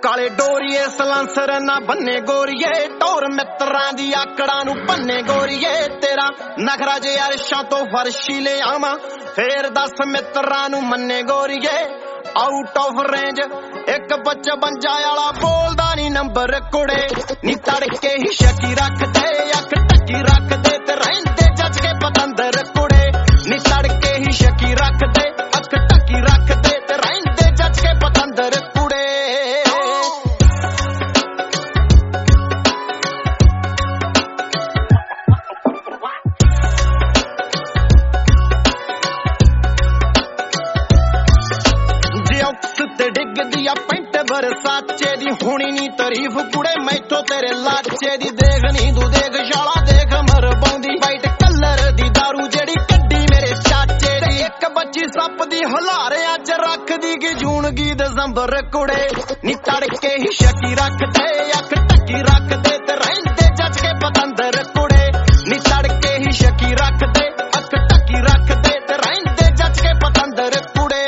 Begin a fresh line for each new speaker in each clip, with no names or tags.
ਕਾਲੇ ਡੋਰੀਏ ਸਲਾਂਸਰ ਨਾ ਬੰਨੇ ਗੋਰੀਏ ਟੋਰ ਮਿੱਤਰਾਂ ਦੀ ਆਕੜਾਂ ਨੂੰ ਬੰਨੇ ਗੋਰੀਏ ਤੇਰਾ ਨਖਰਾ ਜੇ ਅਰਸ਼ਾਂ ਤੋਂ ਫਰਸ਼ੀ ਲੈ ਆਵਾਂ ਫੇਰ ਦੱਸ ਮਿੱਤਰਾਂ ਨੂੰ ਮੰਨੇ ਗੋਰੀਏ ਆਊਟ ਆਫ ਰੇਂਜ ਇੱਕ 55 ਵਾਲਾ ਬੋਲਦਾ ਨੀ ਨੰਬਰ ਕੁੜੇ ਨੀ ਤੜਕੇ ਹੀ ਸ਼ਕੀ ਰੱਖਦੇ ਅੱਖ ਟੱਕੀ ਰੱਖਦੇ ਤੇ ਰਹਿੰਦੇ ਜੱਜ ਕੇ ਪਤੰਦਰ ਕੁੜੇ ਨੀ ਤੜਕੇ ਹੀ ਸ਼ਕੀ ਰੱਖਦੇ ਅੱਖ ਟੱਕੀ ਰੱਖਦੇ ਤੇ ਰਹਿੰਦੇ ਜੱਜ ਕੇ ਪਤੰਦਰ ਕੁੜੇ ਤੇ ਡਿੱਗਦੀ ਆ ਪੈਂਟ ਬਰਸਾਚੇ ਦੀ ਹੁਣੀ ਨੀ ਤਾਰੀਫ ਕੁੜੇ ਮੈਥੋਂ ਤੇਰੇ ਲਾਚੇ ਦੀ ਦੇਖ ਨੀ ਤੂੰ ਦੇਖ ਸ਼ਾਲਾ ਦੇਖ ਮਰਬਾਉਂਦੀ ਵਾਈਟ ਕਲਰ ਦੀ ਦਾਰੂ ਜਿਹੜੀ ਕੱਢੀ ਮੇਰੇ ਚਾਚੇ ਦੀ ਇੱਕ ਬੱਚੀ ਸੱਪ ਦੀ ਹਲਾਰਿਆਂ ਚ ਰੱਖਦੀ ਕਿ ਜੂਨ ਗੀ ਦਸੰਬਰ ਕੁੜੇ ਨੀ ਤੜਕੇ ਹੀ ਸ਼ਕੀ ਰੱਖਦੇ ਅੱਖ ਟੱਕੀ ਰੱਖਦੇ ਤੇ ਰਹਿੰਦੇ ਜੱਜ ਕੇ ਪਤੰਦਰ ਕੁੜੇ ਨੀ ਤੜਕੇ ਹੀ ਸ਼ਕੀ ਰੱਖਦੇ ਅੱਖ ਟੱਕੀ ਰੱਖਦੇ ਤੇ ਰਹਿੰਦੇ ਜੱਜ ਕੇ ਪਤੰਦਰ ਕੁੜੇ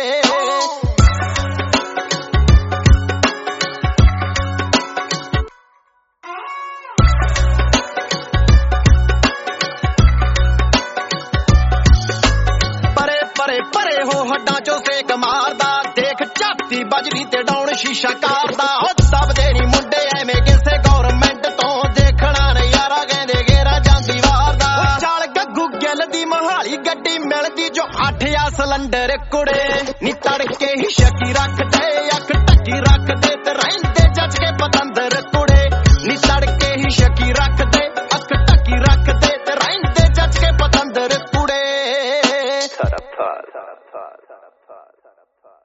ਪਰੇ ਹੋ ਹੱਡਾਂ ਚੋਂ ਸੇਕ ਮਾਰਦਾ ਦੇਖ ਝਾਤੀ ਬਜਰੀ ਤੇ ਡਾਉਣ ਸ਼ੀਸ਼ਾ ਕਾਰਦਾ ਉਹ ਦਬਦੇ ਨੀ ਮੁੰਡੇ ਐਵੇਂ ਕਿਸੇ ਗੌਰਮੈਂਟ ਤੋਂ ਦੇਖਣਾ ਨਜ਼ਾਰਾ ਕਹਿੰਦੇ ਗੇਰਾ ਜਾਂਦੀ ਵਾਰਦਾ ਚੱਲ ਗੱਗੂ ਗਿੱਲ ਦੀ ਮਹਾਲੀ ਗੱਡੀ ਮਿਲਦੀ ਜੋ 8 ਆ ਸਿਲੰਡਰ ਕੁੜੇ ਨੀ ਤੜਕੇ ਹੀ ਸ਼ਕੀ ਰੱਖਦੇ ਅੱਖ ਟੱਕੀ ਰੱਖਦੇ ਤੇ ਰਹਿੰਦੇ ਜੱਜ ਕੇ ਪਤੰਦਰ ਕੁੜੇ ਨੀ ਤੜਕੇ ਹੀ ਸ਼ਕੀ ਰੱਖਦੇ ਅੱਖ ਟੱਕੀ ਰੱਖਦੇ ਤੇ ਰਹਿੰਦੇ ਜੱਜ ਕੇ ਪਤੰਦਰ ਕੁੜੇ